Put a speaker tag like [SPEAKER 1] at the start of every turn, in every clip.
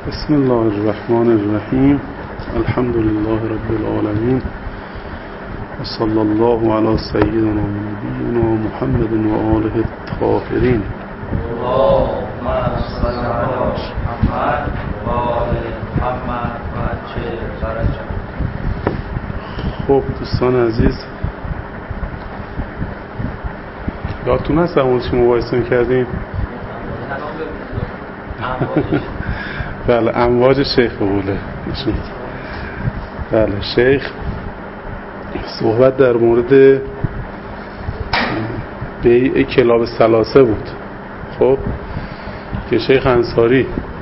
[SPEAKER 1] بسم الله الرحمن الرحیم. الحمد لله رب العالمین و صلی الله علی سیدنا و نبینا محمد و آله الطاهرین.
[SPEAKER 2] اللهم صل علی محمد و آل محمد و عجل فرجهم.
[SPEAKER 1] خب دوستان عزیز، یادتون هست اون چی مباحثه کردیم؟ بله، امواج شیخ بوله. بله، شیخ صحبت در مورد بیع کلاب ثلاثه بود. خب که شیخ انصاری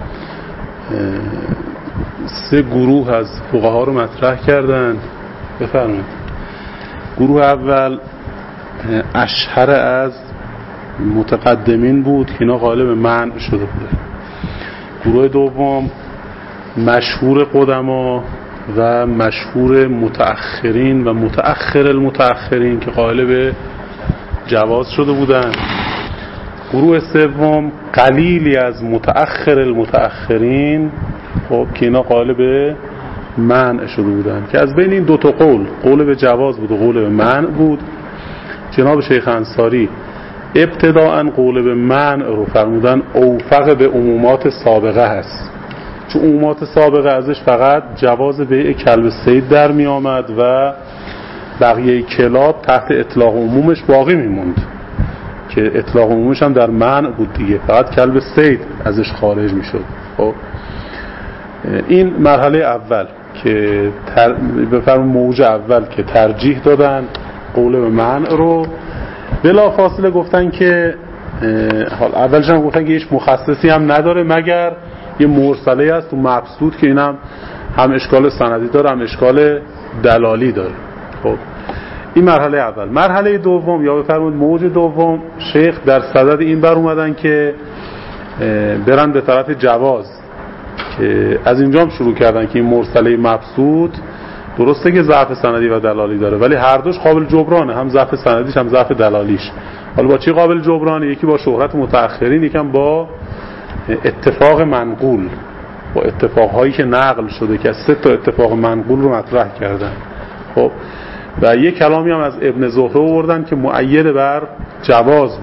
[SPEAKER 1] 3 گروه از فقها رو مطرح کردن. بفرمایید. گروه اول اشهر از متقدمین بود که اینا غالب منع شده بوده. گروه دوم مشهور قدما و مشهور متأخرین و متأخر المتأخرین که غالب جواز شده بودن. گروه سوم قلیلی از متأخر المتأخرین، خب که اینا غالب منع شده بودن، که از بین این 2 تا قول به جواز بود و قول به منع بود. جناب شیخ انصاری ابتداءً قول به منع رو فرمودن اوفق به عمومات سابقه هست، چون عمومات سابقه ازش فقط جواز بیع کلب صید در می آمد و بقیه کلاب تحت اطلاق عمومش باقی می موند، که اطلاق عمومش هم در منع بود دیگه، فقط کلب صید ازش خارج می شد. خب این مرحله اول که بفرمون موج اول که ترجیح دادن قول به منع رو. بلا فاصله گفتن که حال اولش هم گفتن که هیچ مخصصی هم نداره مگر یه مرسله است تو مبسوط که اینم هم اشکال سندی داره هم اشکال دلالی داره. خب این مرحله اول. مرحله دوم یا بفرمایید موج دوم، شیخ در صدد این بر اومدن که برن به طرف جواز، که از اینجا هم شروع کردن که این مرسله مبسوط درسته که ضعف سندی و دلالی داره، ولی هر دوش قابل جبرانه، هم ضعف سندیش هم ضعف دلالیش. حالا با چی قابل جبرانه؟ یکی با شهرت متأخرین، یکم با اتفاق منقول، با اتفاقهایی که نقل شده که از 3 تا اتفاق منقول رو مطرح کردن. خب و یک کلامی هم از ابن زهره آوردن که مؤید بر جواز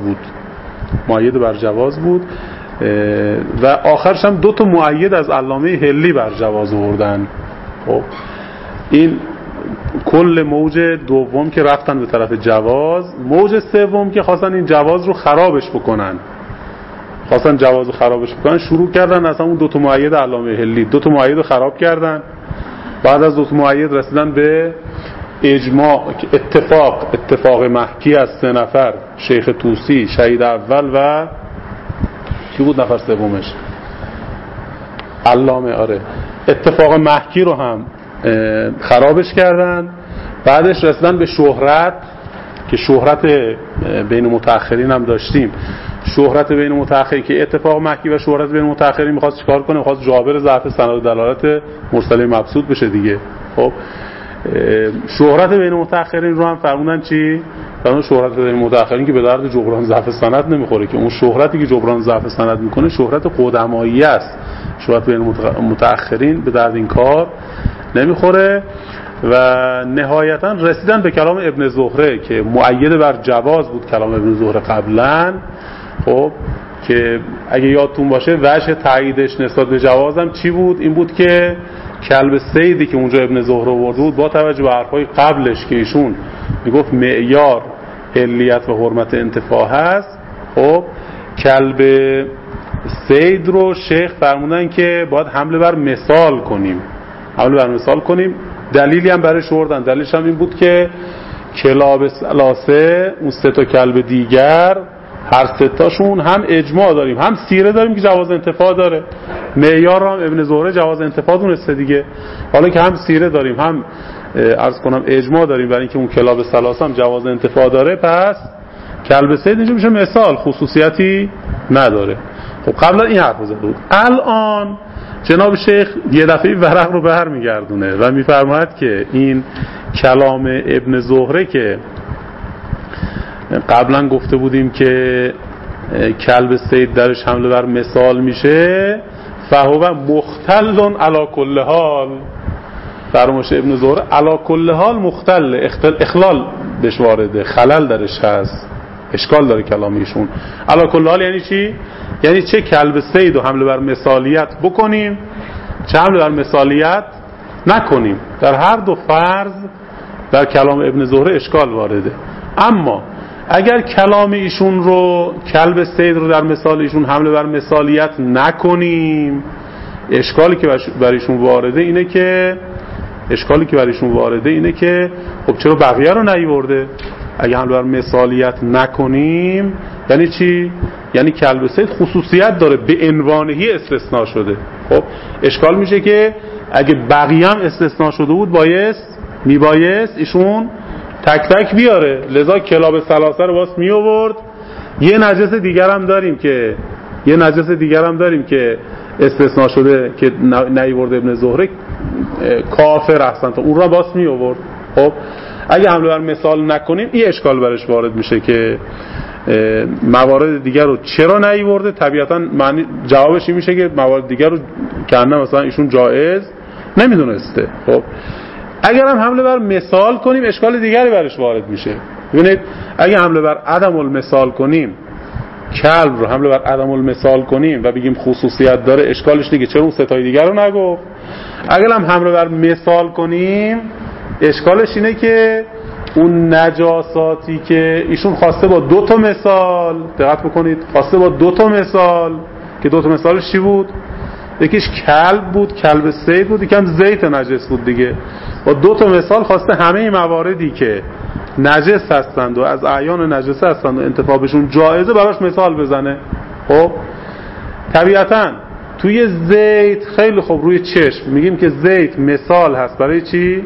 [SPEAKER 1] بود، و آخرش هم 2 تا مؤید از علامه هلی بر جواز آوردن. خب این کل موج دوم که رفتن به طرف جواز. موج سوم که خواستن این جواز رو خرابش بکنن، شروع کردن از همون 2 تا مؤید علامه هلی 2 تا مؤید رو خراب کردن. بعد از 2 تا مؤید رسیدن به اجماع، اتفاق محکی از 3 نفر، شیخ طوسی، شهید اول و کی بود نفر سومش؟ علامه. اتفاق محکی رو هم خرابش کردن. بعدش رسیدن به شهرت، که شهرت بین متأخرین هم داشتیم. شهرت بین متأخرین که اتفاق محکی و شهرت بین متأخرین می‌خواست چیکار کنه؟ می‌خواست جابر ضعف سند و دلالت مرسله مبسوط بشه دیگه. خب شهرت بین متأخرین رو هم فرمودن چی؟ فرمودن شهرت بین متأخرین که به درد جبران ضعف سند نمیخوره، که اون شهرتی که جبران ضعف سند میکنه شهرت قدمایی است. شهرت بین متأخرین به درد این کار نمیخوره. و نهایتا رسیدن به کلام ابن زهره که مؤید بر جواز بود، کلام ابن زهره قبلا. خب که اگه یادتون باشه وجه تاییدش نسبت به جوازم چی بود؟ این بود که کلب صیدی که اونجا ابن زهره آورده بود، با توجه به حرفای قبلش که ایشون میگفت معیار علیت و حرمت انتفاع هست، خب کلب صید رو شیخ فرمودن که باید حمله بر مثال کنیم. دلیلی هم برایش آوردن. دلیلش هم این بود که کلاب ثلاثه، اون 3 تا کلب دیگر، هر 3 تاشون هم اجماع داریم هم سیره داریم که جواز انتفاع داره. معیار هم ابن زهره جواز انتفاع دونسته دیگه. حالا که هم سیره داریم هم عرض کنم اجماع داریم برای اینکه اون کلاب ثلاثه هم جواز انتفاع داره، پس کلب صید اینجا میشه مثال، خصوصیتی نداره. خب قبلا این حرف زده بود. الان جناب شیخ یه دفعه ورق رو برمیگردونه و میفرماید که این کلام ابن زهره که قبلا گفته بودیم که کلب صید درش حمله بر مثال میشه، فهو مختل علی کل حال. فرمایش ابن زهره علی کل حال مختل، اخلال بهش وارده، خلل درش هست، اشکال داره کلام ایشون. علی کل حال یعنی چی؟ یعنی چه کلب صید و حمله بر مثالیت بکنیم، چه حمله بر مثالیت نکنیم، در هر دو فرض در کلام ابن زهره اشکال وارده. اما اگر کلام ایشون رو، کلب صید رو در مثال ایشون حمله بر مثالیت نکنیم، اشکالی که بر ایشون وارده اینه که خب چرا بقیه رو نیورده؟ اگه حمله بر مثالیت نکنیم یعنی چی؟ یعنی کلب صید خصوصیت داره، به عنوانهی استثناء شده. خب اشکال میشه که اگه بقیه هم استثناء شده بود میبایست ایشون تک تک بیاره، لذا کلاب ثلاثه رو باز می آورد. یه نجس دیگر هم داریم که استثناء شده که نیورده ابن زهره، کافر احسن، اون رو باز می آورد. خب اگه حمله بر مثال نکنیم این اشکال برش وارد میشه که موارد دیگر رو چرا نیورده. طبیعتا معنی جوابش این میشه که موارد دیگر رو کنه مثلا ایشون جایز نمیدونسته. خب اگر هم حمله بر مثال کنیم اشکال دیگری برش وارد میشه. ببینید اگه حمله بر عدم المثال کنیم، کلب رو حمله بر عدم المثال کنیم و بگیم خصوصیت داره، اشکالش دیگه چرا اون ستای دیگر رو نگفت؟ اگر هم حمله بر مثال کنیم اشکالش اینه که اون نجاساتی که ایشون خواسته با دو تا مثال، دقت بکنید، خواسته با دو تا مثال، که دو تا مثالش چی بود؟ یکیش کلب بود، کلب صید بود، یکم زیت نجس بود دیگه. با دو تا مثال خواسته همه این مواردی که نجس هستند و از اعیان نجس هستند و انتفاعشون جایزه براش مثال بزنه. خب طبیعتاً توی زیت خیلی خوب روی چشم میگیم که زیت مثال هست برای چی؟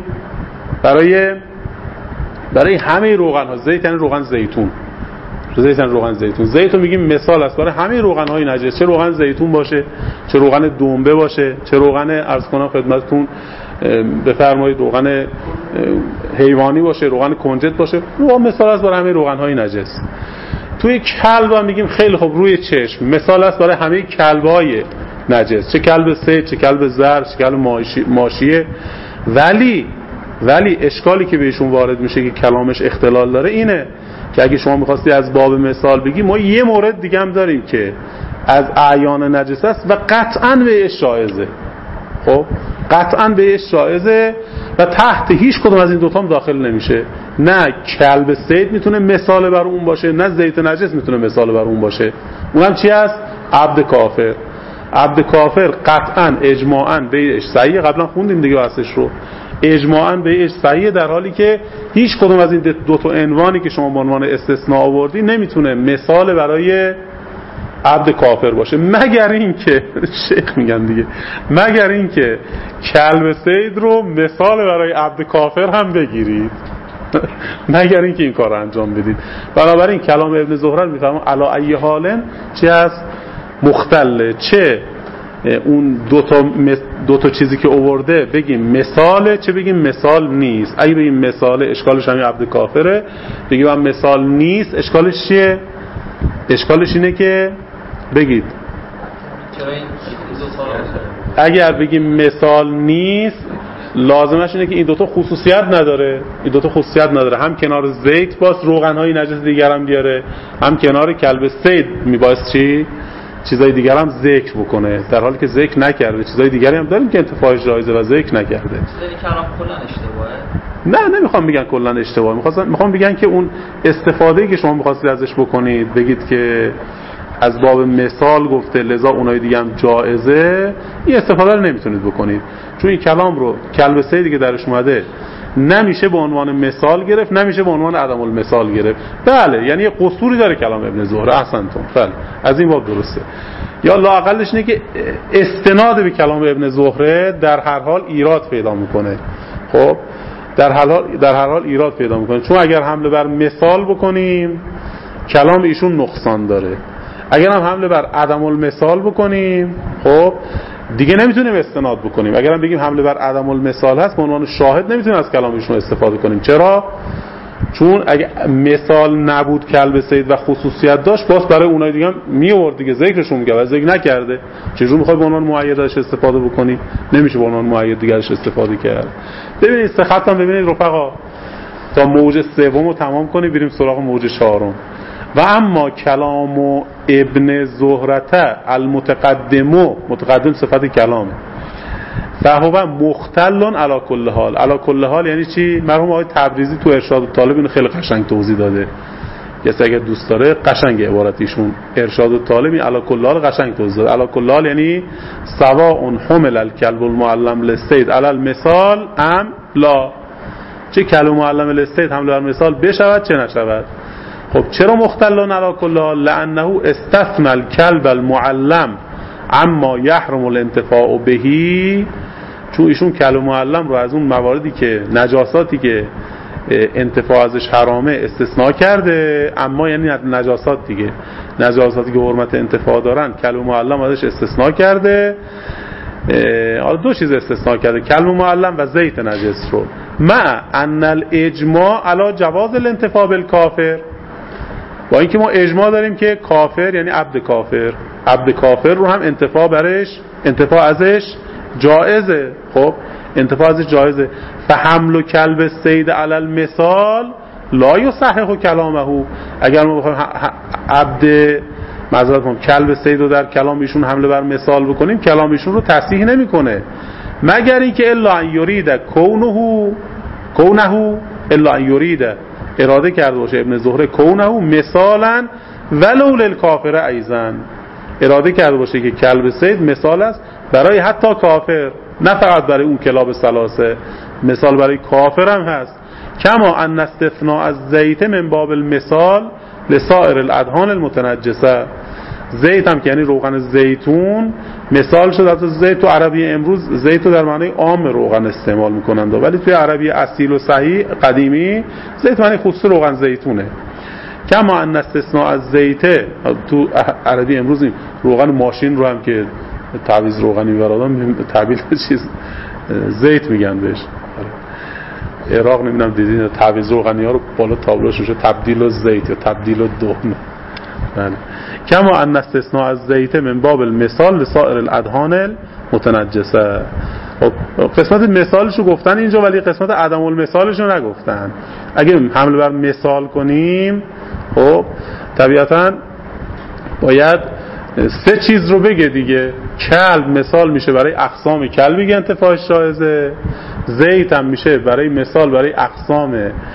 [SPEAKER 1] برای همه روغن ها. زیت یعنی روغن زیتون. زیت رو میگیم مثال است برای همه روغن های نجس، چه روغن زیتون باشه، چه روغن دنبه باشه، چه روغن عرض کنم خدمتتون بفرمایید روغن حیوانی باشه، روغن کنجد باشه، رو مثال است برای همه روغن های نجس. توی کلب هم میگیم خیلی خوب روی چشم مثال است برای همه کلب های نجس، چه کلب صید، چه کلب زر، چه کلب ماشیه. ولی اشکالی که بهشون وارد میشه که کلامش اختلال داره اینه که اگه شما میخواستی از باب مثال بگی، ما یه مورد دیگه هم داریم که از اعیان نجس است و قطعاً بهش جایزه. خب قطعاً بهش جایزه و تحت هیچ کدوم از این دوتا هم داخل نمیشه. نه کلب صید میتونه مثال بر اون باشه، نه زیت نجس میتونه مثال بر اون باشه. اونم چی است؟ عبد کافر. عبد کافر قطعاً اجماعاً بهش صحیح، قبلا خوندیم دیگه واسش رو، اجماعاً بهش صحیح، در حالی که هیچ کدوم از این دو تا عنوانی که شما به عنوان استثناء آوردی نمیتونه مثال برای عبد کافر باشه، مگر اینکه شیخ میگن دیگه، مگر اینکه کلب صید رو مثال برای عبد کافر هم بگیرید مگر اینکه این کار رو انجام بدید. بنابراین کلام ابن زهره میفهمم علا ای حالن چه است مختله، چه اون دو تا چیزی که آورده بگیم مثاله، چه بگیم مثال نیست. اگه بگیم مثاله اشکالش همین عبد کافره، بگیم هم مثال نیست اشکالش چیه؟ اشکالش اینه که بگید اگر بگیم مثال نیست لازمش اینه که این دوتا خصوصیت نداره. هم کنار زیت باز روغن‌های نجس دیگر هم بیاره، هم کنار کلب صید میباید چیزای دیگر هم ذکر بکنه، در حالی که ذکر نکرده. چیزای دیگری هم داریم که انتفاعش جایزه و ذکر نکرده.
[SPEAKER 2] کلام کلا اشتباهه؟
[SPEAKER 1] نه نمیخوام بگن کلا اشتباهه، میخوام بگن که اون استفاده‌ای که شما می‌خواستید ازش بکنید، بگید که از باب مثال گفته لذا اونای دیگه هم جایزه، این استفاده رو نمیتونید بکنید، چون این کلام رو کلب صیدی که درش اومده نمیشه به عنوان مثال گرفت، نمیشه به عنوان عدم المثال گرفت. بله یعنی یه قصوری داره کلام ابن زهره، احسنتون، بله از این باب درسته. یا لااقلش اینه که استناد به کلام ابن زهره در هر حال ایراد پیدا میکنه. خب در هر حال ایراد پیدا میکنه، چون اگر حمله بر مثال بکنیم کلام ایشون نقصان داره، اگر هم حمله بر عدم المثال بکنیم خب دیگه نمیتونیم استناد بکنیم. اگر هم بگیم حمله بر عدم المثال هست به عنوان شاهد نمیتونیم از کلام ایشون استفاده کنیم. چرا؟ چون اگه مثال نبود کلب صید و خصوصیت داشت باز برای اونای دیگه هم میآورد دیگه، ذکرشون میگه و ذکر نکرده. چجور میخوای به عنوان معید ازش استفاده بکنی؟ نمیشه به عنوان معید دیگه ازش استفاده کرد. ببینید سه خط هم ببینید رفقا تا موج سوم رو تمام کنیم بریم سراغ موج چهارم. و اما کلام و ابن زهرته متقدم صفت کلامه فهو مختلون علی کل حال. علی کل حال یعنی چی؟ مرحوم آقای تبریزی تو ارشاد الطالب اینو خیلی قشنگ توضیح داده، کسی اگه دوست داره قشنگ عبارتیشون ارشاد الطالبی علی کل حال قشنگ توضیح داده. علی کل حال یعنی سواء حمل الکلب المعلم للصید علی المثال ام لا، چه کلب معلم للصید حمل بر مثال بشود چه نشود. خب چرا مختلون علی کل حال؟ لانه استثنى الکلب المعلم اما یحرم الانتفاع بهی، چون ایشون کلب معلم رو از اون مواردی که نجاساتی که انتفاع ازش حرامه استثناء کرده. اما یعنی نجاسات دیگه، نجاساتی که حرمت انتفاع دارن کلب معلم ازش استثناء کرده. حالا دو چیز استثناء کرده، کلب معلم و زیت نجس رو، مع ان الاجماع علی جواز الانتفاع بالکافر، با اینکه ما اجماع داریم که کافر یعنی عبد کافر رو هم انتفاع ازش جائزه. خب انتفاع ازش جائزه. فحمل کلب صید علی المثال لا یصحح کلامه، اگر ما بخوایم کلب صید رو در کلام ایشون حمله بر مثال بکنیم کلام ایشون رو تصحیح نمیکنه، مگر اینکه الا ان یرید کونه الا ان یرید اراده کرده باشه ابن زهره کونه مثالا ولو للکافر ایضا، اراده کرده باشه که کلب صید مثال است برای حتی کافر، نه فقط برای اون کلاب ثلاثه، مثال برای کافر هم هست. کما ان استثناء از زیت من باب المثال لسائر الادهان المتنجسه، زیت هم که یعنی روغن زیتون مثال شد. از زیت تو عربی امروز زیت رو در معنی عام روغن استعمال میکنند، ولی توی عربی اصیل و صحیح قدیمی زیت معنی خصوص روغن زیتونه. کما ان استثناء از زیت تو عربی امروز روغن ماشین رو هم که تعویض روغنی می‌برادن تعبیر چیز زیت میگن بهش. عراق نمیدونم دیدین تعویض روغنی‌ها رو بالا تابلوش میشه تبدیل الزیت یا تبدیل الدهن. بله. کما ان استثناء از زیت من باب المثال لسائر الادهان المتنجسه. خب قسمت مثالشو گفتن اینجا ولی قسمت عدم المثالشو نگفتن. اگه حمله بر مثال کنیم خب طبیعتاً باید سه چیز رو بگه دیگه. کلب مثال میشه برای اقسام کلبی که انتفاعش جایزه، زیت هم میشه برای مثال برای اقسام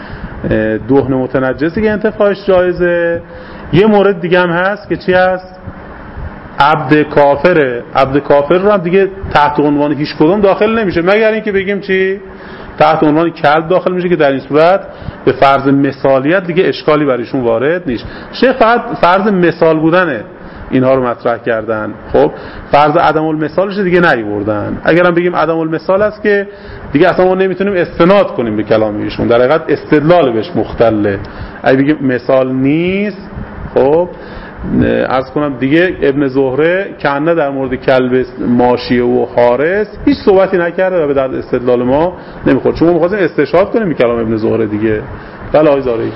[SPEAKER 1] دهن متنجسی که انتفاعش جایزه. یه مورد دیگه هم هست که چی هست؟ عبد کافره. عبد کافر رو هم دیگه تحت عنوان هیچ کدوم داخل نمیشه مگر اینکه بگیم چی؟ تحت عنوان کلب داخل میشه که در این صورت به فرض مثالیت دیگه اشکالی برایشون وارد نیست. شیخ فقط فرض مثال بودنه اینها رو مطرح کردن. خب فرض عدم المثالش دیگه نیوردن. اگرم بگیم عدم المثال است که دیگه اصلا ما نمیتونیم استناد کنیم به کلام ایشون، در حقیقت استدلال بهش مختله. اگه بگیم مثال نیست خب عرض کنم دیگه ابن زهره کنه در مورد کلب ماشیه و حارس هیچ صحبتی نکرده و به درد استدلال ما نمیخورد، چون ما می‌خواستیم استشهاد کنیم به کلام ابن زهره دیگه. بله آقای زارعی.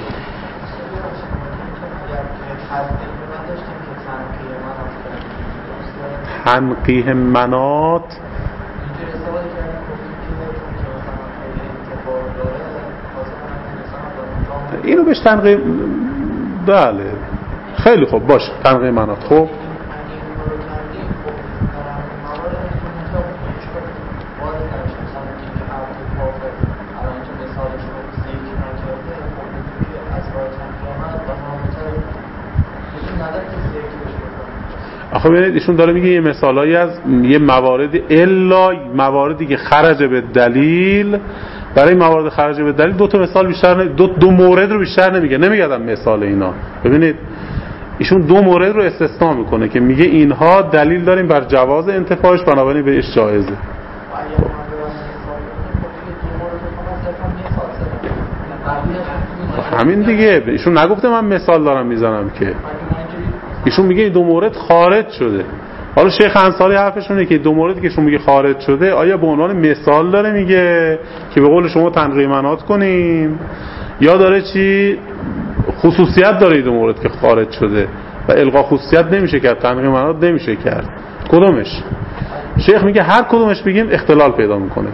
[SPEAKER 1] تنقیح منات اینو بهش تنقیح، بله خیلی خوب باشه تنقیح منات. خب آخه ببینید ایشون داره میگه یه مثالایی از یه موارد الا مواردی که خرج به دلیل، برای موارد خرج به دلیل دو تا مثال بیشتر دو مورد رو بیشتر نمیگه مثال اینا. ببینید ایشون دو مورد رو استثناء میکنه که میگه اینها دلیل داریم بر جواز انتفاعش بنابراین بهش جایزه. همین دیگه ایشون نگفته من مثال دارم میزنم که، ایشون میگه این دو مورد خارج شده. حالا شیخ انصاری حرفشونه که دو موردی که شما میگه خارج شده آیا به عنوان مثال داره میگه که به قول شما تنقیح منات کنیم، یا داره چی خصوصیت داره این مورد که خارج شده و الغا خصوصیت نمیشه کرد، تنقیح مناط نمیشه کرد. کدومش؟ شیخ میگه هر کدومش بگیم اختلال پیدا میکنه.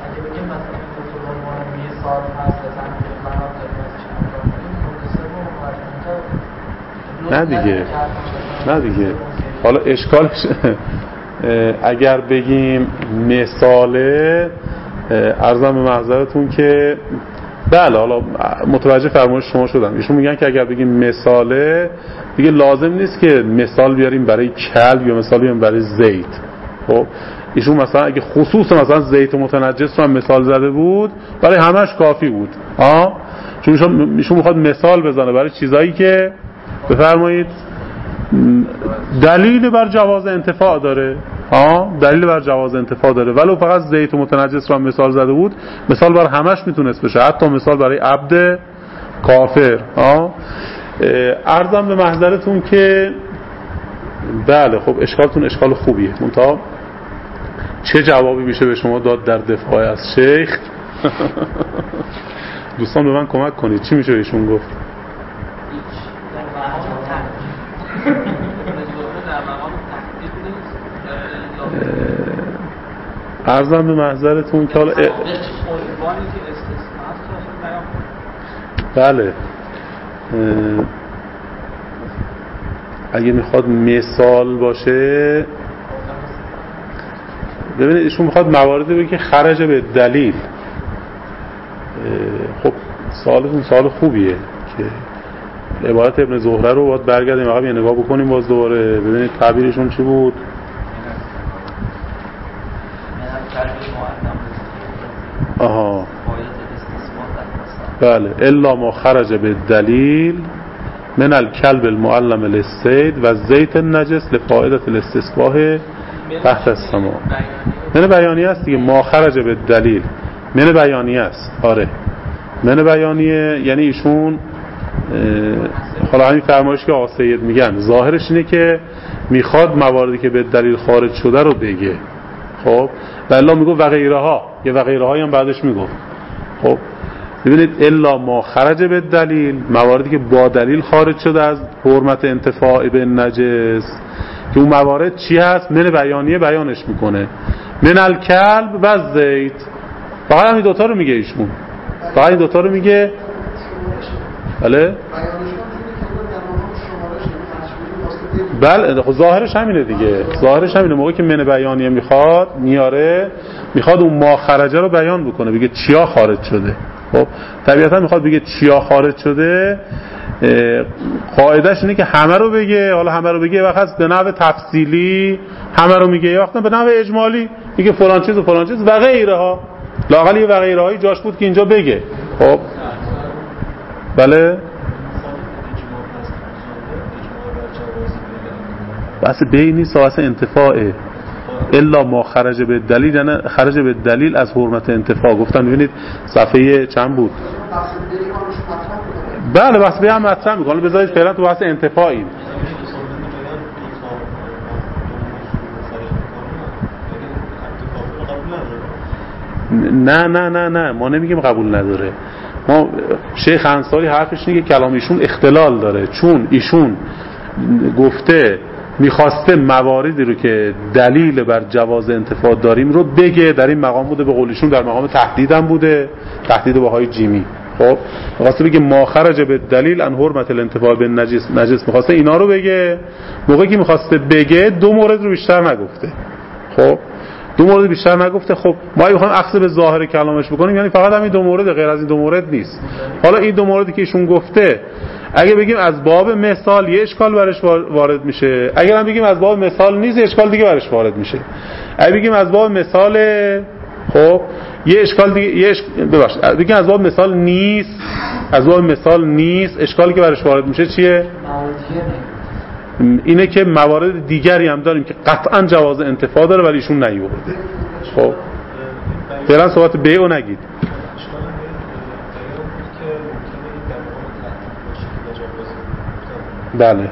[SPEAKER 1] نه دیگه حالا اشکالش اگر بگیم مثاله، عرضم به محضرتون که بله حالا متوجه فرمایش شما شدم. ایشون میگن که اگر بگیم مثاله دیگه لازم نیست که مثال بیاریم برای کلب یا مثال بیاریم برای زیت. خب ایشون مثلا اگه خصوص مثلا زیت متنجس رو هم مثال زده بود برای همش کافی بود. چون ایشون میخواد مثال بزنه برای چیزایی که بفرمایید دلیل بر جواز انتفاع داره. دلیل بر جواز انتفاع داره، ولو فقط زیت و متنجس رو هم مثال زده بود، مثال بر همش میتونست بشه، حتی مثال برای عبد کافر. عرضم به محضرتون که بله خب اشکالتون اشکال خوبیه، منتها چه جوابی میشه به شما داد در دفاع از شیخ؟ دوستان به من کمک کنید، چی میشه ایشون گفت؟ عرضم به محضرتون که حالا بله اگه میخواد مثال باشه، ببینید ایشون میخواد مواردی بگه که خرج به دلیل. خب سوالتون سوال خوبیه که عبارت ابن زهره رو باید برگردیم عقب یه نگاه بکنیم باز دوباره ببینید تعبیرشون چی بود. بله الا ما خرج به دلیل من الکلب المعلم للصید و زیت النجس لفائدة الاستصباح تحت السماء. من بیانیه است دیگه، ما خرج به دلیل من بیانیه است. آره من بیانیه یعنی ایشون حالا همین فرمایش که آقا سید میگن ظاهرش اینه که میخواد مواردی که به دلیل خارج شده رو بگه. خب والله میگه و غیره ها، یه و غیره هایی هم بعدش میگه. خب ببینید الا ما خرج به دلیل، مواردی که با دلیل خارج شده از حرمت انتفاع به نجس، که اون موارد چی هست؟ من بیانیه بیانش میکنه، من الکلب و زیت. فقط همین دوتا رو میگه ایشون، فقط این دوتا رو میگه. بله خب ظاهرش همینه دیگه، ظاهرش همینه. موقعی که من بیانیه میخواد میاره، میخواد اون ما خرجه رو بیان بکنه، بگه چیا خارج شده. خب طبیعتا میخواد بگه چیا خارج شده، قاعدهش اینه که همه رو بگه. حالا همه رو بگه وقت به نحو تفصیلی همه رو میگه، وقتا به نحو اجمالی میگه فلان چیز و فلان چیز و غیره ها. لااقل یه و غیره هایی جاش بود که اینجا بگه. خب بله بحث بینی ساعت انتفاعه. الا ما خرج به دلیل، یعنی خرج به دلیل از حرمت انتفاع. گفتن ببینید صفحه چند بود؟ بله بحث به هم مطرح میکنه. بذارید فعلا تو بحث انتفاعیم. نه ما نمیگیم قبول نداره. ما شیخ انصاری حرفش اینه که کلام ایشون اختلال داره، چون ایشون گفته میخواسته مواردی رو که دلیل بر جواز انتفاع داریم رو بگه. در این مقام بوده، به قولیشون در مقام تهدید هم بوده، تهدید بهای جیمی. خب میخواسته بگه ما خرج به دلیل ان حرمت الانتفاع به نجس، میخواسته اینا رو بگه. موقعی که میخواسته بگه دو مورد رو بیشتر نگفته. خب دو مورد بیشتر نگفته. خب ما اگه بخوایم اخذ به ظاهر کلامش بکنیم، یعنی فقط همین دو مورد، غیر از این دو مورد نیست. حالا این دو موردی که ایشون گفته اگه بگیم از باب مثال یه اشکال برش وارد میشه، اگر هم بگیم از باب مثال نیست اشکال دیگه برش وارد میشه. اگه بگیم از باب مثال، خب یه اشکال دیگه، بگیم از باب مثال نیست، از باب مثال نیست، اشکالی که برش وارد میشه چیه؟ اینه که موارد دیگری هم داریم که قطعا جواز انتفاع داره ولی ایشون نیورده. خب فعلا صحبت بیعو نگید. بله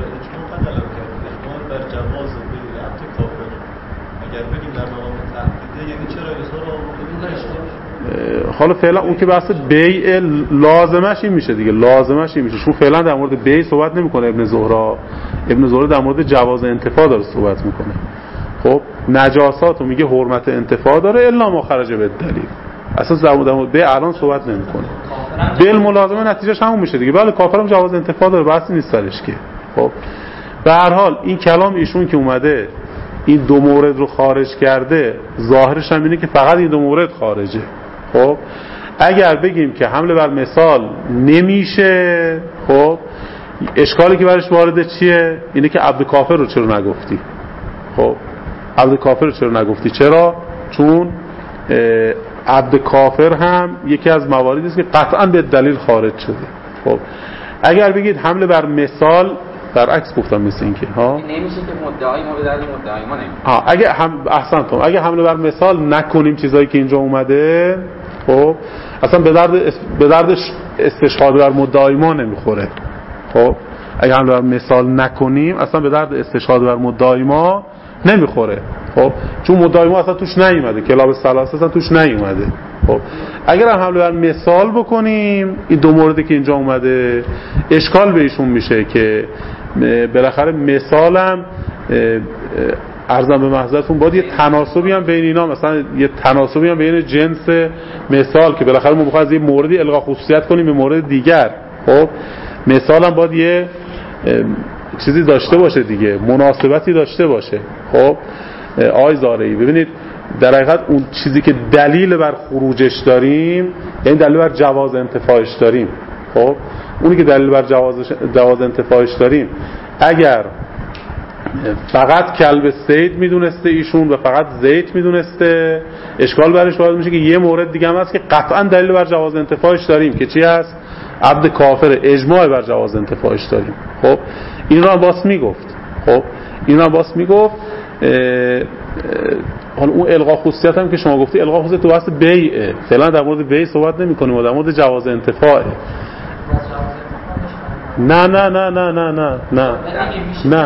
[SPEAKER 3] در برابر اجماع بر جواز به عبد کافر. اگر بگیم در مقام تهدید
[SPEAKER 1] حالا فعلا اون که بحث بیع لازمش این میشه دیگه، لازمش این میشه. چون فعلا در مورد بیع صحبت نمیکنه ابن زهره در مورد جواز انتفاع داره صحبت میکنه. خب نجاسات رو میگه حرمت انتفاع داره الا ما خرج به دلیل، اصلا در مورد بیع الان صحبت نمیکنه. بیع ملازمه نتیجهش همون میشه دیگه. بله کافرم جواز انتفاع داره، بحثی نیست سرش که. خب به هر حال این کلام ایشون که اومده این دو مورد رو خارج کرده، ظاهرش هم اینه که فقط این دو مورد خارجه. خب اگر بگیم که حمله بر مثال نمیشه، خب اشکالی که برش وارده چیه؟ اینه که عبد کافر رو چرا نگفتی؟ خب عبد کافر رو چرا نگفتی؟ چرا؟ چون عبد کافر هم یکی از مواردی است که قطعا به دلیل خارج شده. خب اگر بگید حمله بر مثال، برعکس گفتم مثل این که ها
[SPEAKER 2] نمیشه که مدعای ما به درد مدعای ما نمیشه.
[SPEAKER 1] اگه احسنتم، اگه حمله بر مثال نکنیم چیزایی که اینجا اومده، خب اصلا به درد استشهاد بر مدعای ما نمیخوره. خب اگه حمله بر مثال نکنیم اصلا به درد استشهاد بر مدعای ما نمیخوره. خب چون مدعای ما اصلا توش نیومده، کلاب ثلاثه اصلا توش نیومده. خب اگر هم حمله بر مثال بکنیم، این دو موردی که اینجا اومده اشکال بهشون میشه که بالاخره مثالم عرضم به محضرتون باید یه تناسبی هم بین اینا، مثلا یه تناسبی هم بین جنس مثال که بالاخره ما می‌خوایم از یه موردی الغا خصوصیت کنیم به مورد دیگر. خب مثال هم باید یه چیزی داشته باشه دیگه، مناسبتی داشته باشه. خب آقای زارعی ببینید در حقیقت اون چیزی که دلیل بر خروجش داریم، یعنی دلیل بر جواز انتفاعش داریم، خب اونی که دلیل بر جواز انتفاعش داریم، اگر فقط کلب صید میدونسته ایشون و فقط زیت میدونسته، اشکال برش وارد میشه که یه مورد دیگه هم هست که قطعا دلیل بر جواز انتفاعش داریم که چی هست؟ عبد کافر، اجماع بر جواز انتفاعش داریم. خب این را باس میگفت. خب این را باس میگفت. حالا اون الغا خصوصیت هم که شما گفتی الغا خصوصیت تو بحث بیعه، فعلا در مورد بیع صحبت نمی کنیم و در مورد جواز انتفاعه. نه نه نه نه نه نه نه نه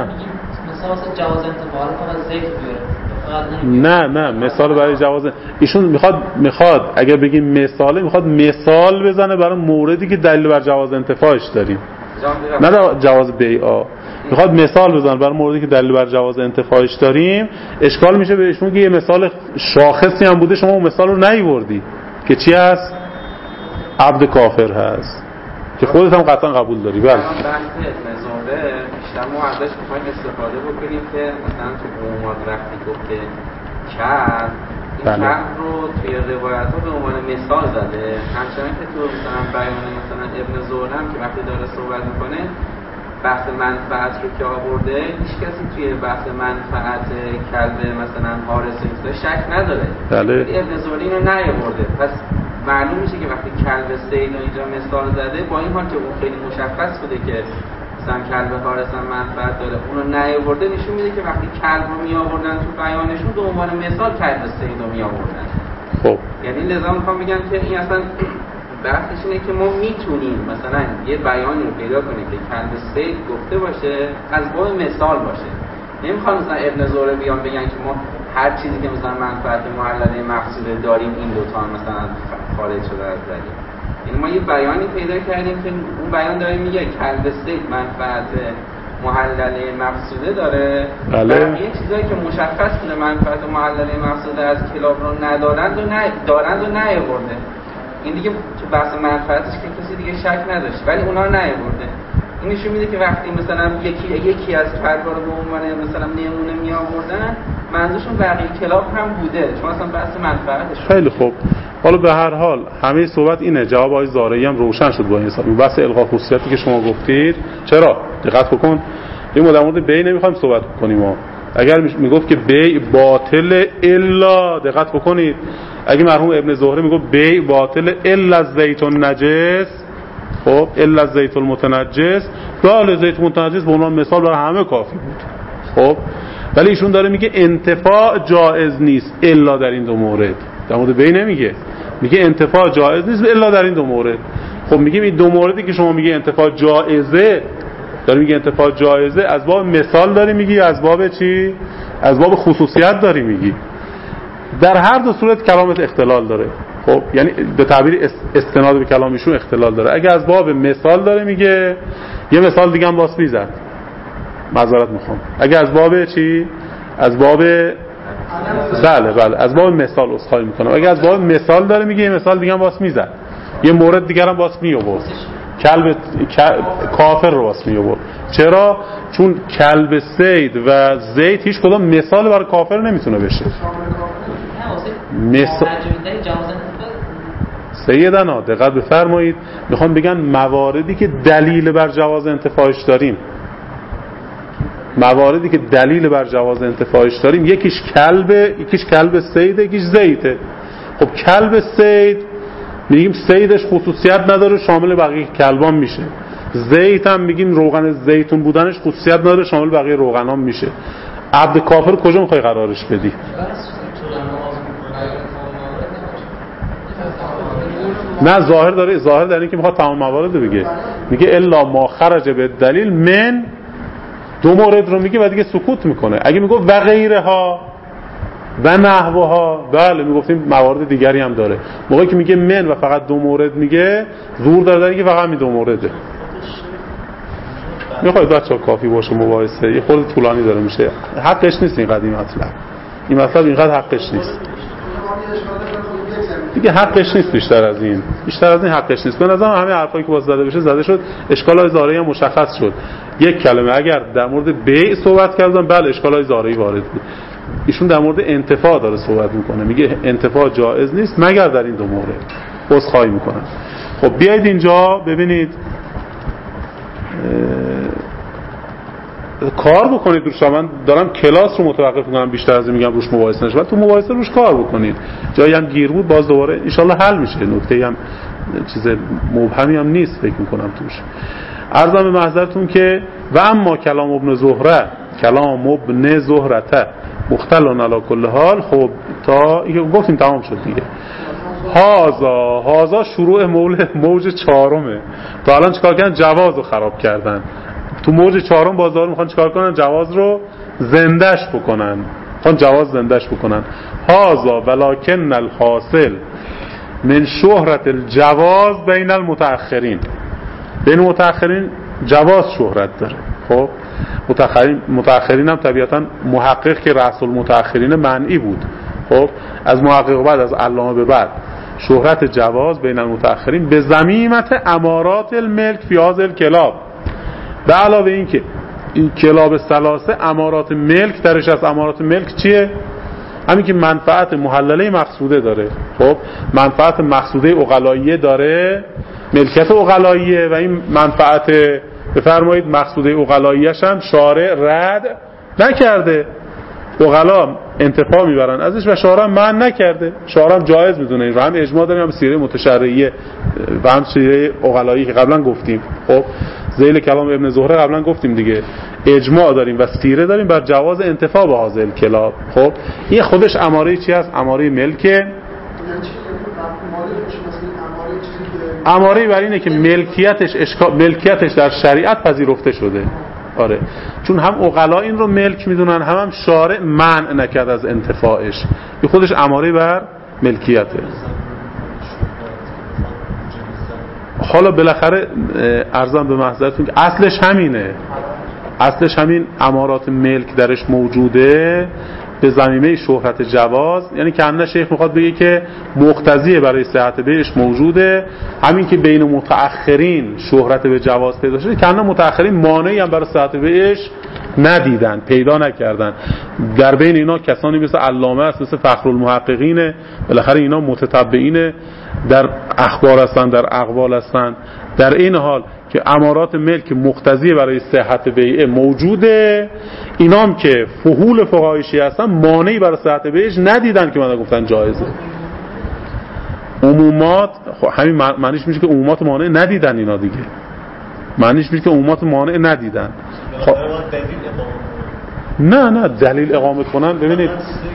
[SPEAKER 1] نه نه مثال برای جواز ایشون میخواد اگر بگیم مثاله، میخواد مثال بزنه برای موردی که دلیل بر جواز انتفاعش داریم، نه جواز بیعا، میخواد مثال بزنه برای موردی که دلیل بر جواز انتفاعش داریم. اشکال میشه بهشون که یه مثال شاخصی هم بوده، شما اون مثال رو نیوردی که چی هست؟ عبد کافر هست که خودت هم قطعا قبول داری. بله
[SPEAKER 2] بحث مزاره بیشتر ما ازش میخوایم استفاده بکنیم که مثلا تو قومات وقتی گفته کرد این کرد رو توی روایت ها به عنوان مثال زده، همچنان که تو مثلا بیان مثلا ابن زهره هم که وقتی داره صحبت میکنه بحث منفعت رو که آورده، هیچ کسی توی بحث منفعت کلب مثلا حارس شک نداره.
[SPEAKER 1] بله
[SPEAKER 2] ابن زهره اینو نیاورده، پس معلوم میشه که وقتی کلب سید رو اینجا مثال زده، با این حال که اون خیلی مشخص بوده که مثلا کلب حارس هم منفعت داره، اونو نیاورده، نشون میده که وقتی کلب رو میآوردن تو بیانشون به عنوان مثال کلب سید رو میآوردن.
[SPEAKER 1] خب
[SPEAKER 2] یعنی لذا میخوام بگم که این اصلا بحثش اینه که ما میتونیم مثلا یه بیانی رو پیدا کنیم که کلب سید گفته باشه از باب مثال باشه. نمیخوام مثلا ابن زهره بیان بگن که ما هر چیزی که مثلا منفعت معلله مقصوده داریم این دوتا مثلا خارج شده از دلیل. یعنی ما یه بیانی پیدا کردیم که اون بیان داره میگه کلب سید منفعت معلله مقصوده داره،
[SPEAKER 1] بله.
[SPEAKER 2] این چیزایی که مشخص کنه منفعت معلله مقصوده از کلاب رو ندارند و دارند و نیاورده. این دیگه تو بحث منفعتش که کسی دیگه شک نداشت، ولی اونا رو نیاورده. این نشون میده که وقتی مثلا یکی از کلب‌ها رو به عنوان مثلا نمونه میآوردن، منظورشون بقیه کلاب هم بوده، چون اصلا بحث منفعتش.
[SPEAKER 1] خیلی خوب. حالا به هر حال همه صحبت اینه، جواب آقای زارعی هم روشن شد با این حساب. این بحث الغا خصوصیتی که شما گفتید، چرا دقت بکن، این در مورد بیع نمیخوایم صحبت کنیم ما. اگر میگفت که بیع باطل الا، دقت بکنید، اگه مرحوم ابن زهره میگفت بیع باطل الا الزیت النجس، خب الا الزیت المتنجس، بله زیت متنجس به عنوان مثال برای همه کافی بود. خب ولی ایشون داره میگه انتفاع جایز نیست الا در این دو مورد. در مورد بیع نمیگه، میگه انتفاع جایز نیست الا در این دو مورد. خب میگیم این دو موردی که شما میگه انتفاع جایزه، داری میگه انتفاع جایزه، از باب مثال داری میگی، از باب چی؟ از باب خصوصیت داری میگی. در هر دو صورت کلامت اختلال داره. خب یعنی به تعبیر استناد به کلامشون اختلال داره. اگه از باب مثال داره میگه، یه مثال دیگه هم باس میزد، معذرت میخوام، اگه از باب چی؟ از باب بله از باب مثال عذرخواهی میکنم، اگه از باب مثال داره میگه یه مثال دیگه هم باس میزد، یه مورد دیگه هم باس میآورد، کافر رو باس میآورد. چرا؟ چون کلب صید و زید هیچ کدوم مثال برای کافر نمیتونه بشه. سیدنا دقت بفرمایید، میخوام بگن مواردی که دلیل بر جواز انتفاعش داریم، مواردی که دلیل بر جواز انتفاعش داریم، یکیش کلب صید، یکیش زیته. خب کلب صید میگیم صیدش خصوصیت نداره، شامل بقیه کلبان میشه. زیت هم میگیم روغن زیتون بودنش خصوصیت نداره، شامل بقیه روغنام میشه. عبد کافر کجا میخوای قرارش بدی؟ نه ظاهر داره این که میخواد تمام موارد رو بگه، میگه الا ما خرج به دلیل من، دو مورد رو میگه و دیگه سکوت میکنه. اگه میگه و غیرها و نحوها، بله میگفتیم موارد دیگری هم داره. موقعی که میگه من و فقط دو مورد میگه، زور داره که فقط همین دو مورده. میخواید بچه‌ها کافی باشه مباحثه، یه خورده طولانی داره میشه، حقش نیست این قدیم مطلب، این مطلب اینقدر حقش نیست دیگه، حقش نیست بیشتر از این حقش نیست. به نظرم همه حرفایی که باز زده بشه زده شد. اشکالای ظاهری هم مشخص شد. یک کلمه اگر در مورد بیع صحبت کردن، بله اشکالای ظاهری وارد بود. ایشون در مورد انتفاع داره صحبت میکنه، میگه انتفاع جایز نیست مگر در این دو مورد. عذرخواهی میکنن. خب بیایید اینجا ببینید کار بکنید روش. من دارم کلاس رو متوقف میکنم بیشتر از این میگم روش مباحثه نشه، تو مباحثه روش کار بکنید. جایی هم گیر بود باز دوباره ان شاء الله حل میشه. نکته هم چیز مبهمی هم نیست فکر میکنم توش. عرضم به محضرتون که و اما کلام ابن زهره مختلون علی کل حال. خب تا گفتیم تمام شد دیگه. هازا شروع موج چهارمه. تا الان چیکار کردن؟ جواز رو خراب کردن. تو موج چهارم بازار میخوان چیکار کنن؟ جواز رو زندش بکنن. هازا ولکن الحاصل من شهرت الجواز بین المتأخرین. بین متأخرین جواز شهرت داره. خب متأخرین هم طبیعتا محقق که رأس المتأخرین منعی بود. خب از محقق بعد از علامه به بعد شهرت جواز بین المتأخرین به ضمیمت امارات الملک فی هذا الکلاب. به علاوه این که این کلاب ثلاثه امارات ملک درش از. امارات ملک چیه؟ همین که منفعت محلله مقصوده داره. خب منفعت مقصوده عقلاییه داره، ملکیت عقلاییه، و این منفعت بفرمایید مقصوده عقلاییش هم شارع رد نکرده. عقلا انتفاع میبرن ازش و شارع من نکرده، شارع جایز میدونه. و هم اجماع داریم، هم سیره متشرعیه و هم سیره عقلایی که قبلا گفتیم. خب ذیل کلام ابن زهره قبلا گفتیم دیگه، اجماع داریم و سیره داریم بر جواز انتفاع با هذیل کلاب. خب این خودش اماره چی هست؟ اماره ملکه. اماره بر اینه که ملکیتش در شریعت پذیرفته شده. آره، چون هم عقلا این رو ملک میدونن، هم شارع منع نکرد از انتفاعش. این خودش اماره بر ملکیته. حالا بالاخره عرضم به محضرتون که اصلش همین امارات ملک درش موجوده به ضمیمه شهرت جواز. یعنی که همین شیخ میخواد بگه که مقتضیه برای صحت بیعش موجوده. همین که بین متأخرین شهرت به جواز پیدا شده، که همین متأخرین مانعی هم برای صحت بیعش ندیدن، پیدا نکردن. در بین اینا کسانی مثل علامه است، مثل فخرالمحققین. بالاخره اینا متتبعین در اخبار هستن، در اقوال هستن. در این حال که امارات ملک مقتضی برای صحت بیعه موجوده، اینام که فحول فقهای شیعه هستن مانعی برای صحت بیعش ندیدن که من گفتن جایزه. عمومات خب همین معنیش میشه که عمومات مانع ندیدن. اینا دیگه معنیش میشه که عمومات مانع ندیدن. خب نه دلیل اقامه کنن. ببینید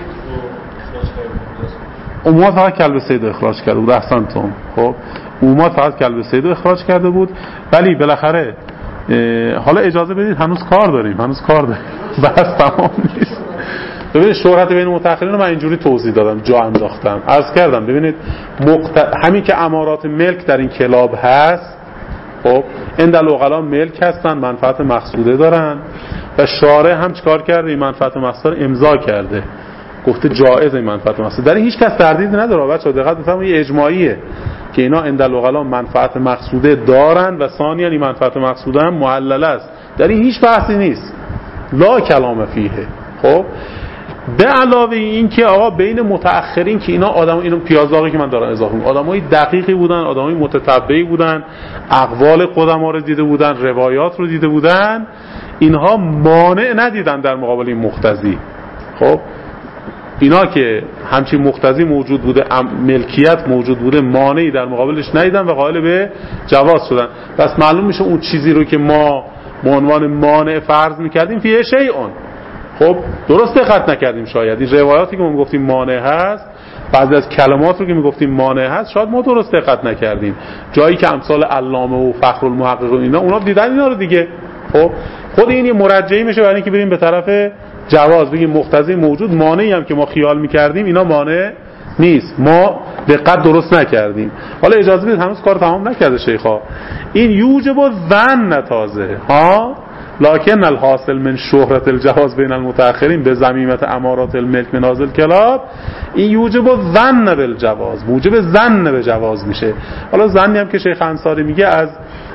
[SPEAKER 1] عمومات فقط کلب صید اخراج کرده بود. احسنتم. خب عمومات فقط کلب صید اخراج کرده بود، ولی بالاخره حالا اجازه بدید هنوز کار داریم بحث تمام نیست. ببینید شهرت بین متأخرین رو من اینجوری توضیح دادم، جا انداختم، عرض کردم ببینید همین که امارات ملک در این کلاب هست، خب عند العقلا ملک هستن، منفعت مقصوده دارن و شارع هم چیکار کرده؟ این منفعت مقصوده رو امضا کرده، گفته جایز این منفعت مقصوده. در این هیچ کس تردید نداره بچه‌ها، دقت بفرمایید، این اجماعیه که اینا عند العقلا منفعت مقصوده دارن و ثانیاً این منفعت مقصوده هم معلل است، در این هیچ بحثی نیست، لا کلام فیه. خب به علاوه این که آقا بین متأخرین که اینا آدم، اینو پیازداغی که من دارم اضافه می‌کنم، آدمای دقیقی بودن، آدمای متتبعی بودن، اقوال قدما رو دیده بودن، روایات رو دیده بودن، اینها مانع ندیدن در مقابل این مقتضی. خب اینا که همچین مقتضی موجود بوده، ملکیت موجود بوده، مانعی در مقابلش ندیدن و قائل به جواز شدن. پس معلوم میشه اون چیزی رو که ما به عنوان مانع فرض می‌کردیم فیه شیئون، خب درست دقت نکردیم. شاید این روایاتی که ما میگفتیم مانع هست، بعضی از کلمات رو که میگفتیم مانع هست، شاید ما درست دقت نکردیم، جایی که امثال علامه و فخر المحقق و اینا اونا دیدن اینا رو دیگه. خب خود این یه مرجعی میشه برای اینکه بریم به طرف جواز، بگیم مقتضی موجود، مانعی هم که ما خیال میکردیم اینا مانع نیست، ما دقت درست نکردیم. حالا اجازه بدید، هنوز کار تمام نکرده شیخا. این یوجب الظن تازه ها، لکن الحاصل من شهرت الجواز بین المتأخرین به ضمیمت امارات الملک من نازل کلاب، این یوجب الظن بالجواز، موجب ظن به جواز میشه. حالا ظنی هم که شیخ انصاری میگه از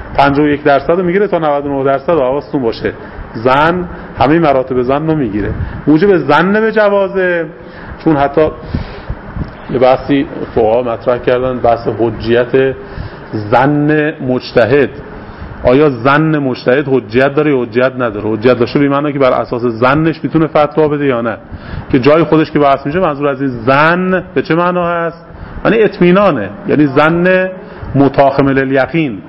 [SPEAKER 1] 51% میگیره تا 99% حواستون باشه، ظن همه مراتب ظن رو میگیره، موجب ظن به جوازه. چون حتی یه بحثی فقها مطرح کردن، بحث حجیت ظن مجتهد، آیا ظن مجتهد حجیت داره یا حجیت نداره؟ حجیت داشته به معنی که بر اساس ظنش میتونه فتوا بده یا نه، که جای خودش که بحث میشه منظور از این ظن به چه معنا هست؟ یعنی اطمینانه، یعنی ظن متاخم الیقین.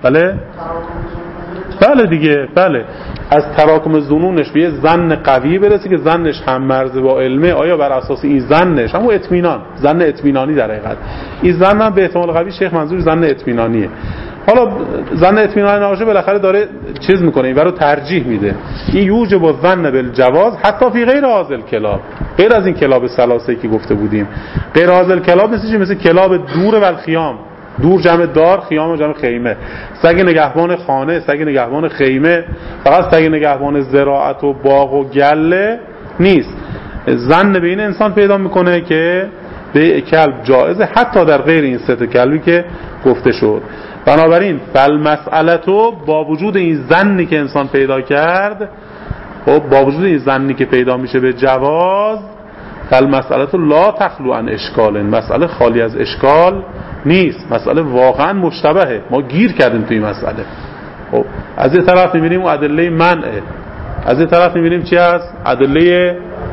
[SPEAKER 1] بله دیگه، بله، از تراکم ظنونش به ظن قوی برسه که ظنش هم مرز با علمه، آیا بر اساس این ظنش همون اطمینان، ظن اطمینانی در حقیقت، این ظن هم به احتمال قوی شیخ منظور ظن اطمینانیه. حالا ظن اطمینانی نباشه بالاخره داره چیز میکنه، این رو ترجیح میده. این یوجب الظن بالجواز حتی فی غیر هذا کلاب، غیر از این کلاب ثلاثه که گفته بودیم. غیر هذا کلاب مثل کلاب دور و الخیام، دور جمع دار، خیام جمع خیمه، سگ نگهبان خانه، سگ نگهبان خیمه، فقط سگ نگهبان زراعت و باغ و گله نیست. ظن به این انسان پیدا میکنه که به کلب جایزه حتی در غیر این سه کلبی که گفته شد. بنابراین فالمسئله‌تو با وجود این ظنی که انسان پیدا کرد، خب با وجود این ظنی که پیدا میشه به جواز، فالمسئله‌تو لا تخلو عن اشکال، مسئله خالی از اشکال نیست، مسئله واقعا مشتبهه، ما گیر کردیم توی این مسئله. خب از این طرف می‌بینیم ادله منعه، از این طرف می‌بینیم چی هست؟ ادله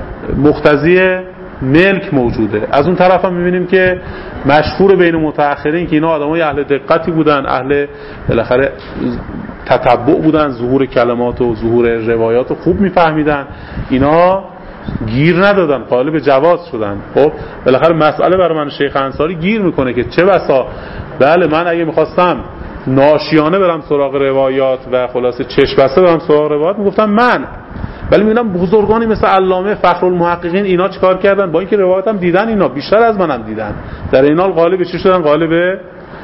[SPEAKER 1] مقتضی ملک موجوده. از اون طرف هم می‌بینیم که مشهور بین متأخرین که اینا آدمای اهل دقتی بودن، اهل بالاخره تتبع بودن، ظهور کلمات و ظهور روایات رو خوب می‌فهمیدن، اینا گیر ندادن، قائل به جواز شدن. خب بالاخره مسئله برای من شیخ انصاری گیر میکنه که چه بسا، بله من اگه میخواستم ناشیانه برم سراغ روایات و خلاصه چشم بسته برم سراغ روایات میگفتم من، ولی میبینم بزرگانی مثل علامه فخر المحققین اینا چیکار کردن؟ با اینکه روایات هم دیدن، اینا بیشتر از منم دیدن، در این حال قائل به چی شدن؟ قائل به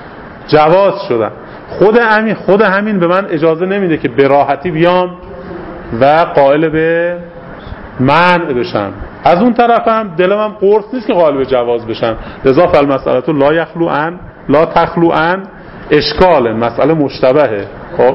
[SPEAKER 1] جواز شدن. خود همین به من اجازه نمیده که به راحتی بیام و قائل به منع بشم. از اون طرفم دلم هم قرص نیست که قائل به جواز بشم. لذا فالمسئله لا یخلو عن لا تخلو عن اشکال، مسئله مشتبهه. خب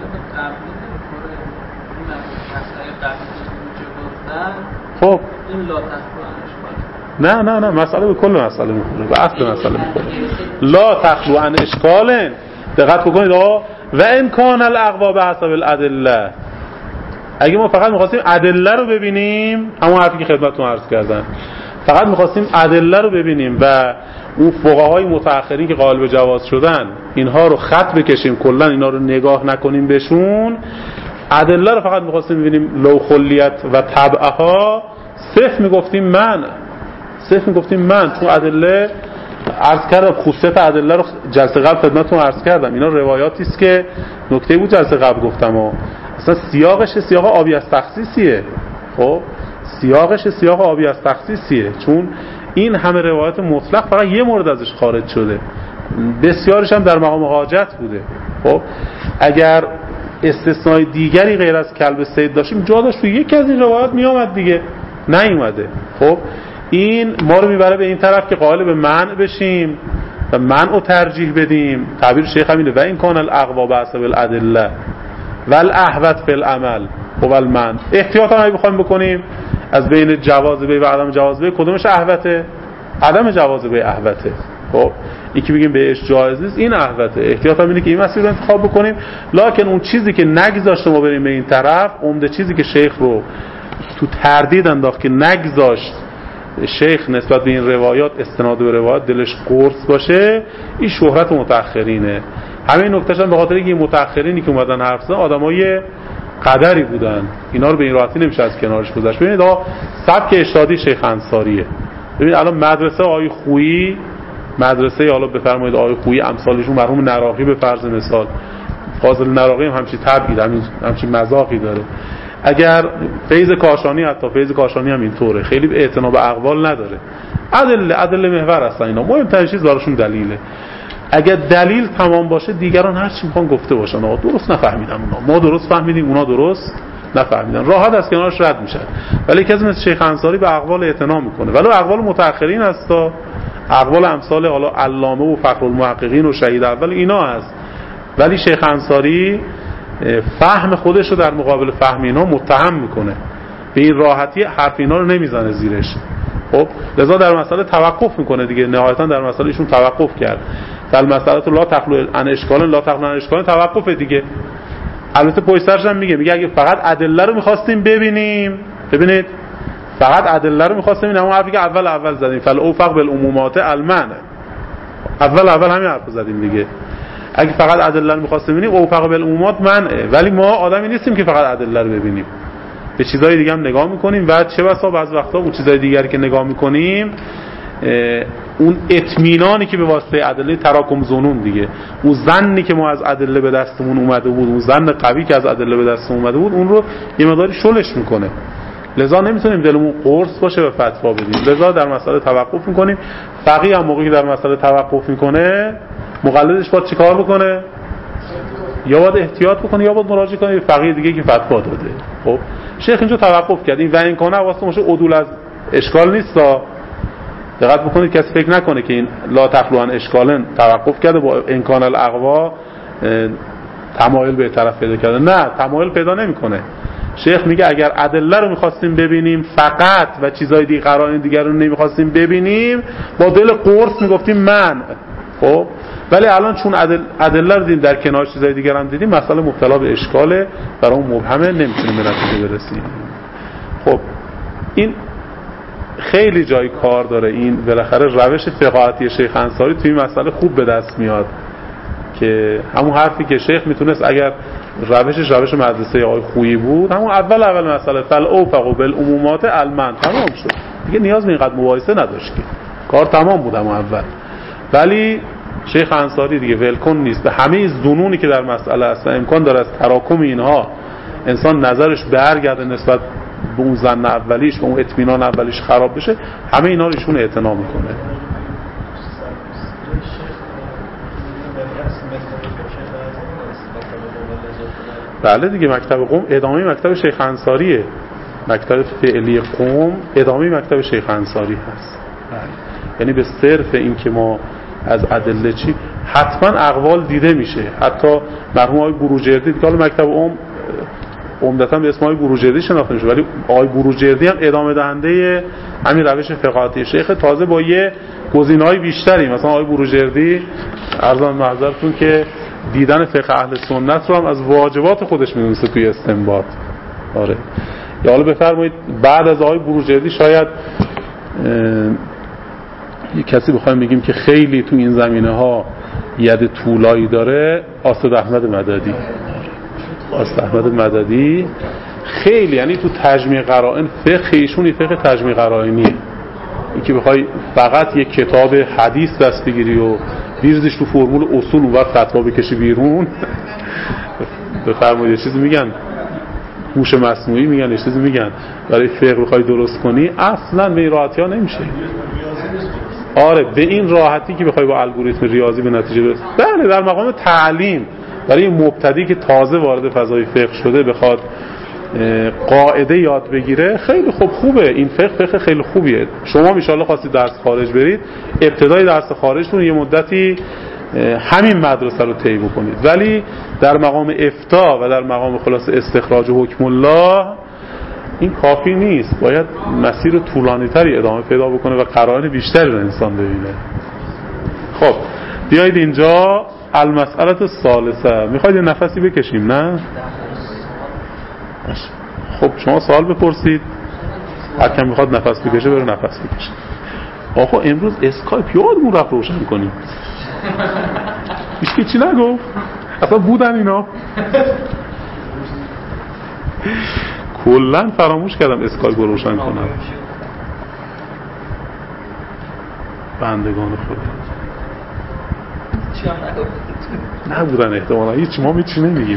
[SPEAKER 1] خب
[SPEAKER 3] این لا تخلو عن اشکال،
[SPEAKER 1] نه مسئله به کل مسئله میخوره، به اصل مسئله میخوره. لا تخلو عن اشکال، دقت بکنید آقا، و ان کان الاقوا بحسب الادله، اگه ما فقط می‌خواستیم ادله رو ببینیم، همون حرفی که خدمتتون عرض کردم، فقط می‌خواستیم ادله رو ببینیم و اون فقهای متأخرین که قائل به جواز شدن اینها رو خط بکشیم، کلا اینا رو نگاه نکنیم بهشون، ادله رو فقط می‌خواستیم ببینیم، لو خلیت و تبعها، صرف میگفتیم من چون ادله عرض کردم، خصوصیت ادله رو جلسه قبل خدمتتون عرض کردم، اینا روایاتی است که نکته بود جلسه قبل گفتم اصلا سیاقش سیاق آبی از تخصیصیه. خب سیاقش سیاق آبی از تخصیصیه، چون این همه روایت مطلق فقط یه مورد ازش خارج شده، بسیارش هم در مقام حاجت بوده. خب اگر استثنای دیگری غیر از کلب صید داشتیم جا داشت تو یکی از این روایات می آمد دیگه، نیومده. خب این ما رو میبره به این طرف که قائل به منع بشیم و منع رو ترجیح بدیم. تعبیر شیخ همینه: و این کان الاقوا بحسب الادله والاحوط فی العمل هو المنع. احتیاط هم بخوایم بکنیم از بین جواز بی و عدم جواز بی کدومش احوطه؟ عدم جواز بی احوطه. خب یکی بگیم بهش جایز نیست، این احوطه. احتیاط هم اینه که این مسیر رو انتخاب بکنیم، لکن اون چیزی که نگذاشت ما بریم به این طرف، عمده چیزی که شیخ رو تو تردید انداخت که نگذاشت شیخ نسبت به این روایات استناد به روایات دلش قرص باشه، این شهرت متأخرینه. همین نکتهش هم به خاطر اینکه متأخرینی که اومدن حرف زدن آدمای قدری بودن، اینا رو به این راحتی نمیشه از کنارش گذاشت. ببینید سبک اجتهادی شیخ انصاریه. ببینید الان مدرسه آقای خویی، مدرسه حالا بفرمایید آقای خویی امثالشون مرحوم نراقی به فرض مثال، فاضل نراقی هم همچین طبعی همچین مذاقی داره. اگر فیض کاشانی، حتی فیض کاشانی هم اینطوره، خیلی به اعتنا به اقوال نداره، ادله محور هستن اینا، مهمترین چیز براشون دلیله. اگر دلیل تمام باشه دیگران هر چی میخوان گفته باشن آقا درست نفهمیدن اونا، ما درست فهمیدیم اونا درست نفهمیدن، راحت از کنارش رد میشن. ولی کسی مثل شیخ انصاری به اقوال اعتنا میکنه، ولی اقوال متأخرین هستا، اقوال امثال حالا علامه و فخرالمحققین و شهید اول اینا هست، ولی شیخ انصاری فهم خودش رو در مقابل فهم اینا متهم میکنه، به این راحتی حرف اینا رو نمیزنه زیرش. خب لذا در مسئله توقف میکنه دیگه، نهایتا در مسئله ایشون توقف کرد. در مسئله لا تخلو عن اشکال لا تخلو عن اشکال توقف دیگه. البته پشت سرش هم میگه اگه فقط ادله رو می‌خواستیم ببینیم، ببینید فقط ادله رو می‌خواستیم ببینیم، همون حرفی که اول زدیم فالاوفق بالعمومات المنع، اول همین حرف زدیم دیگه. اگه فقط ادله رو می‌خواستیم ببینیم اوفق بالعمومات منعه، ولی ما آدمی نیستیم که فقط ادله رو ببینیم، به چیزای دیگه هم نگاه می‌کنیم و چه بسا بعض وقتا اون چیزای دیگری که نگاه می‌کنیم اون اطمینانی که به واسطه ادله تراکم ظنون دیگه، اون ظنی که ما از ادله به دستمون اومده بود، اون ظن قوی که از ادله به دستمون اومده بود، اون رو یه مقداری شلش میکنه. لذا نمیتونیم دلمون قرص باشه به فتوا بدیم، لذا در مسئله توقف میکنیم. فقیه هم موقعی که در مسئله توقف میکنه مقلدش باید چیکار بکنه؟ یا باید احتیاط بکنه یا باید مراجعه کنه به فقیه دیگه که فتوا داده. خب شیخ اینجا توقف کرد، این و این کنه واسه مشه عدول از اشکال نیستا. دقت بکنید کسی فکر نکنه که این لا تخلو عن اشکالن توقف کرده با امکان الاقوا تمایل به طرف پیدا کرده، نه تمایل پیدا نمیکنه. شیخ میگه اگر ادله رو میخواستیم ببینیم فقط و چیزای دیگه قرائن دیگر رو نمیخواستیم ببینیم با دل قرص میگفتیم من. خب ولی الان چون ادله رو دیدیم در کنار چیزای دیگر هم دیدیم، مسئله مبتلا به اشکاله، برای اون مبهمه، نمیتونیم به نتیجه برسیم. خب این خیلی جای کار داره، این بالاخره روش فقاهتی شیخ انصاری توی این مسئله خوب به دست میاد که همون حرفی که شیخ میتونست اگر روش مدرسه آقای خویی بود، همون اول مسئله فالاوفق بالعمومات المنع تمام شد دیگه، نیاز به اینقدر مباحثه نداشت که کار تمام بود همون اول. ولی شیخ انصاری دیگه ولکن نیست به همه ظنونی که در مسئله هست، امکان داره از تراکم اینها انسان نظرش برگرده نسبت به اون ظن اولیش، به اون اطمینان اولیش خراب بشه، همه اینا رو ایشون اعتنا میکنه. بله دیگه مکتب قم ادامه مکتب شیخ انصاریه، مکتب فعلی قم ادامه مکتب شیخ انصاری هست. یعنی به صرف این که ما از ادله چی حتما اقوال دیده میشه، حتی مرحوم آقای بروجردی دیگه مکتب عمدتاً به اسم آقای بروجردی شناخته میشه، ولی آقای بروجردی هم ادامه دهنده همین روش فقاهتی شیخ، تازه با یه گزینه‌های بیشتری. مثلا آقای بروجردی عرضان معذرتون که دیدن فقه اهل سنت رو هم از واجبات خودش می‌دونسته توی استنباط. آره یا حالا بفرمایید بعد از آقای بروجردی شاید یک کسی بخوایم بگیم که خیلی تو این زمینه‌ها ید طولایی داره، اسد احمد مددی. اسد احمد مددی خیلی، یعنی تو تجمیع قرائن فقه ایشون فقه تجمیع قرائنیه، این که بخوای فقط یک کتاب حدیث دست بگیری و بیرزش تو فرمول اصول و فتوا بکشی بیرون. بفرمایید چیزی میگن هوش مصنوعی میگن چیزی میگن برای فقه بخوای درست کنی اصلا به این راحتی ها نمیشه. آره به این راحتی که بخوای با الگوریتم ریاضی به نتیجه برسی. بله در مقام تعلیم برای مبتدی که تازه وارد فضای فقه شده بخواد قاعده یاد بگیره خیلی خوبه. این فقه خیلی خوبیه. شما ان شاءالله خواستید درس خارج برید ابتدای درس خارجتون یه مدتی همین مدرسه رو طی بکنید، ولی در مقام افتاء و در مقام خلاص استخراج حکم الله این کافی نیست. باید مسیر طولانی‌تری ادامه پیدا بکنه و قرائن بیشتری رو انسان ببینه. خب بیایید اینجا المسئله الثالثه. میخواید یه نفسی بکشیم نه؟ خب شما سوال بپرسید، هر کم میخواد نفس بکشه بره نفس بکشه. آقا امروز اسکایپ یادمون رفت روشن کنیم. هیچ چی نگفت اصلا بودن اینا. کلن فراموش کردم اسکایپ رو روشن کنم. بندگان خدا نبودن احتمالا. هیچ ما هیچی نمیگیم.